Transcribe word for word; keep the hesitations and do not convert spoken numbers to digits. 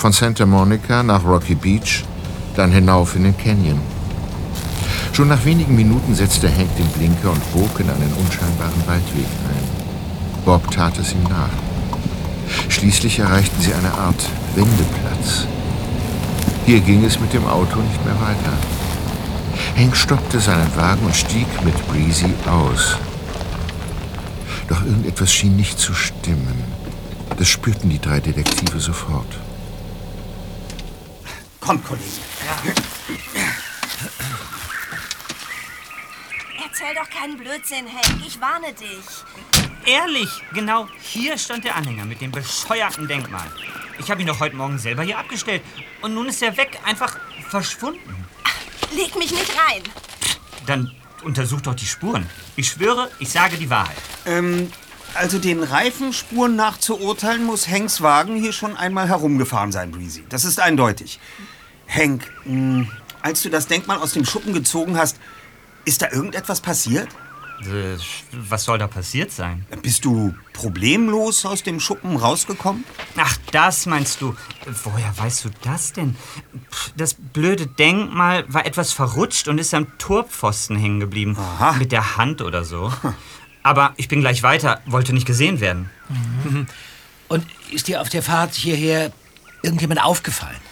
von Santa Monica nach Rocky Beach, dann hinauf in den Canyon. Schon nach wenigen Minuten setzte Hank den Blinker und bog in einen unscheinbaren Waldweg ein. Bob tat es ihm nach. Schließlich erreichten sie eine Art Wendeplatz. Hier ging es mit dem Auto nicht mehr weiter. Hank stoppte seinen Wagen und stieg mit Breezy aus. Doch irgendetwas schien nicht zu stimmen. Das spürten die drei Detektive sofort. Kommt, Kollege. Ja. Erzähl doch keinen Blödsinn, Hank. Ich warne dich. Ehrlich, genau hier stand der Anhänger mit dem bescheuerten Denkmal. Ich habe ihn doch heute Morgen selber hier abgestellt. Und nun ist er weg, einfach verschwunden. Ach, leg mich nicht rein. Dann untersuch doch die Spuren. Ich schwöre, ich sage die Wahrheit. Ähm, also den Reifenspuren nach zu urteilen, muss Hanks Wagen hier schon einmal herumgefahren sein, Breezy. Das ist eindeutig. Hank, mh, als du das Denkmal aus dem Schuppen gezogen hast, ist da irgendetwas passiert? Äh, Was soll da passiert sein? Bist du problemlos aus dem Schuppen rausgekommen? Ach, das meinst du. Woher weißt du das denn? Das blöde Denkmal war etwas verrutscht und ist am Torpfosten hängen geblieben. Aha. Mit der Hand oder so. Aber ich bin gleich weiter, wollte nicht gesehen werden. Mhm. Und ist dir auf der Fahrt hierher irgendjemand aufgefallen?